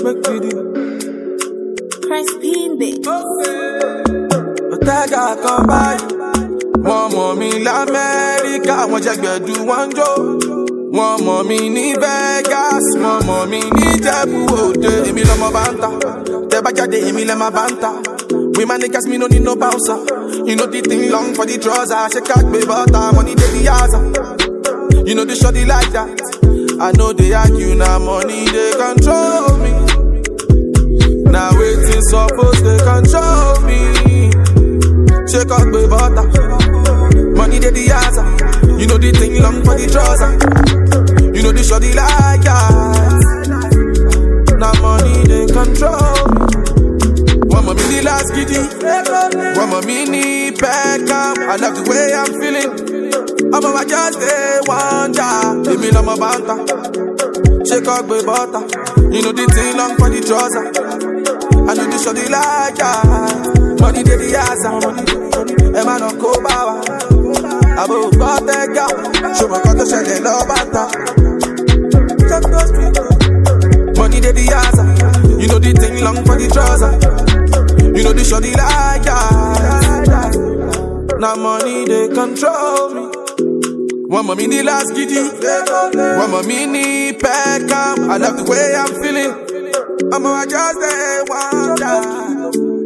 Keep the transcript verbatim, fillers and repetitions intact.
make me do. Crispin Bit. Otega come by. One mommy l'America, one jack do one Joe. One mommy ni Vegas, one mommy ni Jebu Ode. Emi lo mo banta, te bajade emi le ma banta. We man niggas me no need no bouncer. You know the thing long for the trouser. She cut me butter, money dey the yaza. You know the shorty like that. I know they argue now, money they control me. Now waiting suppose they control me. She cut me butter, money dey the yaza. You know the thing long for the trouser. You know the shorty like that. Now money they control me. One more mini last giddy, one more mini Beckham. I love the way I'm feeling. I'm a just day wonder. Give me love my banter. Shake up my butter. You know the thing long for the trouser. I know the shorty like that. Money dey the asa. Emma no go bawa. Abo got that girl. Show my got to share the love banter. Money dey the asa. You know the thing long for the trouser. You know the shorty like that. Now money they control me. One more mini last giddy, one more mini Beckham. I love the way I'm feeling. I'm a just a wonder.